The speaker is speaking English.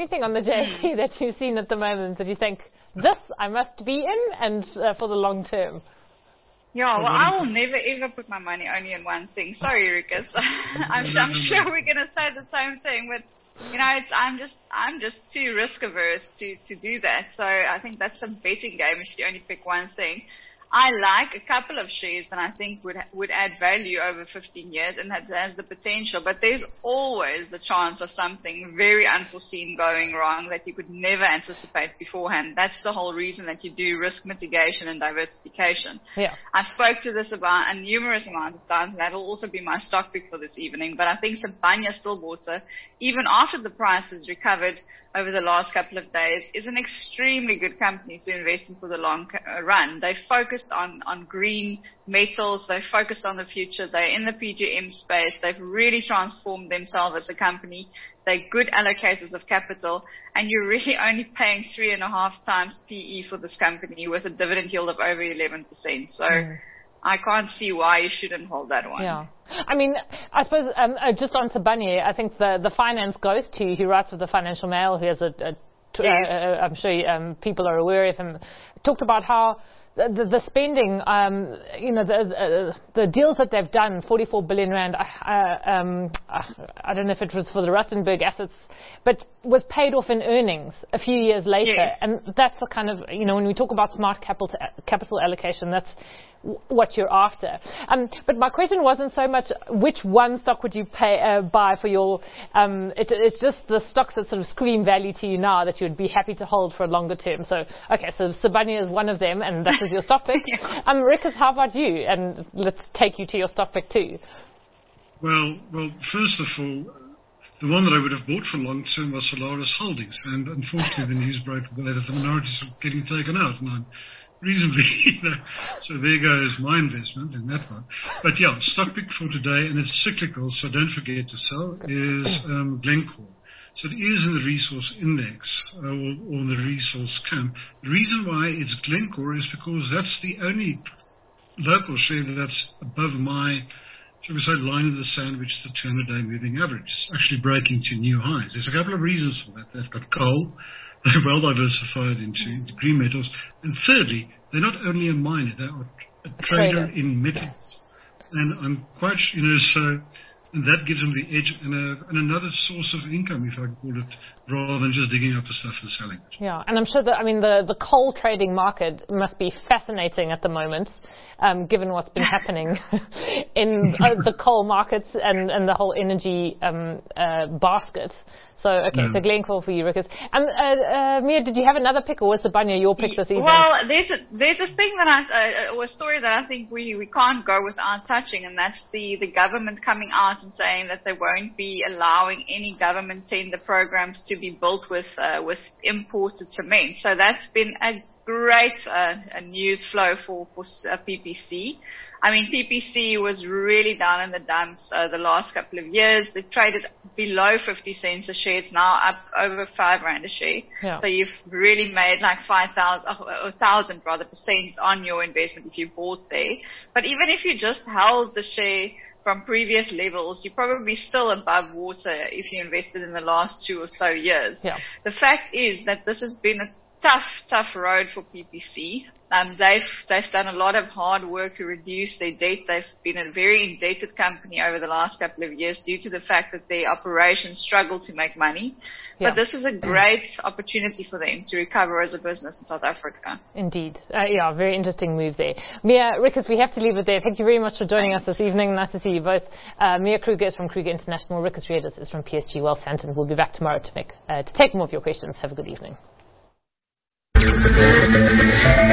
anything on the JSE that you've seen at the moment that you think, this I must be in and for the long term? Yeah, well, I will never ever put my money only in one thing. Sorry, Rikus. I'm sure we're going to say the same thing, but I'm just too risk averse to do that. So I think that's a betting game if you only pick one thing. I like a couple of shares that I think would add value over 15 years, and that has the potential. But there's always the chance of something very unforeseen going wrong that you could never anticipate beforehand. That's the whole reason that you do risk mitigation and diversification. Yeah. I've spoke to this about a numerous amount of times, and that'll also be my stock pick for this evening. But I think Sibanye-Stillwater, even after the price has recovered over the last couple of days, is an extremely good company to invest in for the long run. They focused on green metals. They focused on the future. They're in the PGM space. They've really transformed themselves as a company. They're good allocators of capital, and you're really only paying 3.5 times PE for this company with a dividend yield of over 11%. So I can't see why you shouldn't hold that one. Yeah. I mean, I suppose just on Sibanye, I think the finance goes to, he writes with the Financial Mail, who has I'm sure people are aware of him, talked about how the spending, the deals that they've done, 44 billion rand, I don't know if it was for the Rustenburg assets, but was paid off in earnings a few years later. Yes. And that's the kind of, when we talk about smart capital allocation, that's what you're after. But my question wasn't so much which one stock would you buy for your, it's just the stocks that sort of scream value to you now that you'd be happy to hold for a longer term. So, okay, so Sibanye is one of them, and that is your stock pick. Rikus, how about you? And let's take you to your stock pick too. Well, first of all, the one that I would have bought for long term was Solaris Holdings, and unfortunately the news broke today that the minorities are getting taken out, and I'm reasonably, so there goes my investment in that one. But yeah, stock pick for today, and it's cyclical, so don't forget to sell, is Glencore. So it is in the resource index, or the resource camp. The reason why it's Glencore is because that's the only local share that's above my, shall we say, line in the sand, which is the 200-day moving average. It's actually breaking to new highs. There's a couple of reasons for that. They've got coal. They're well diversified into green metals. And thirdly, they're not only a miner, they are a trader in metals. And I'm quite, so and that gives them the edge and another source of income, if I can call it, rather than just digging up the stuff and selling it. Yeah, and I'm sure that, the coal trading market must be fascinating at the moment, given what's been happening in the coal markets and the whole energy basket. So, so Glencore for you, Rikus. Mia, did you have another pick, or was Sibanye your pick this evening? Well, there's a thing that or a story that I think we can't go without touching, and that's the government coming out and saying that they won't be allowing any government tender programs to be built with imported cement. So that's been a great news flow for PPC. PPC was really down in the dumps the last couple of years. They traded below 50 cents a share. It's now up over 5 rand a share. Yeah. So you've really made like 1,000% on your investment if you bought there. But even if you just held the share from previous levels, you're probably still above water if you invested in the last 2 or so years. Yeah. The fact is that this has been a tough road for PPC. They've done a lot of hard work to reduce their debt. They've been a very indebted company over the last couple of years due to the fact that their operations struggle to make money. Yeah. But this is a great opportunity for them to recover as a business in South Africa. Indeed. Very interesting move there. Mia, Rikus, we have to leave it there. Thank you very much for joining us this evening. Nice to see you both. Mia Kruger is from Kruger International. Rikus Rieders is from PSG Wealth Centre. We'll be back tomorrow to take more of your questions. Have a good evening.